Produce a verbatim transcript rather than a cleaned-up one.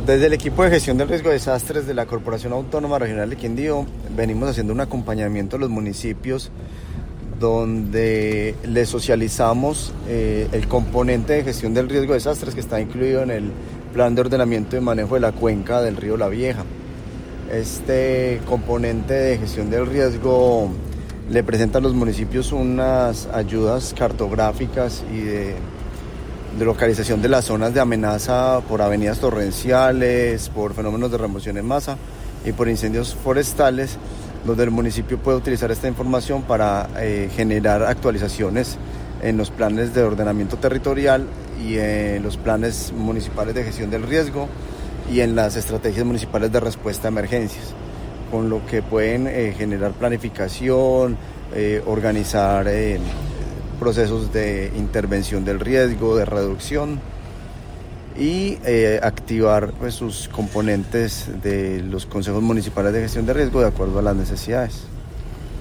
Desde el equipo de gestión del riesgo de desastres de la Corporación Autónoma Regional de Quindío venimos haciendo un acompañamiento a los municipios donde les socializamos eh, el componente de gestión del riesgo de desastres que está incluido en el plan de ordenamiento y manejo de la cuenca del río La Vieja. Este componente de gestión del riesgo le presenta a los municipios unas ayudas cartográficas y de, de localización de las zonas de amenaza por avenidas torrenciales, por fenómenos de remoción en masa y por incendios forestales, donde el municipio puede utilizar esta información para eh, generar actualizaciones en los planes de ordenamiento territorial y en los planes municipales de gestión del riesgo y en las estrategias municipales de respuesta a emergencias, con lo que pueden eh, generar planificación, eh, organizar eh, procesos de intervención del riesgo, de reducción y eh, activar pues, sus componentes de los consejos municipales de gestión de riesgo de acuerdo a las necesidades.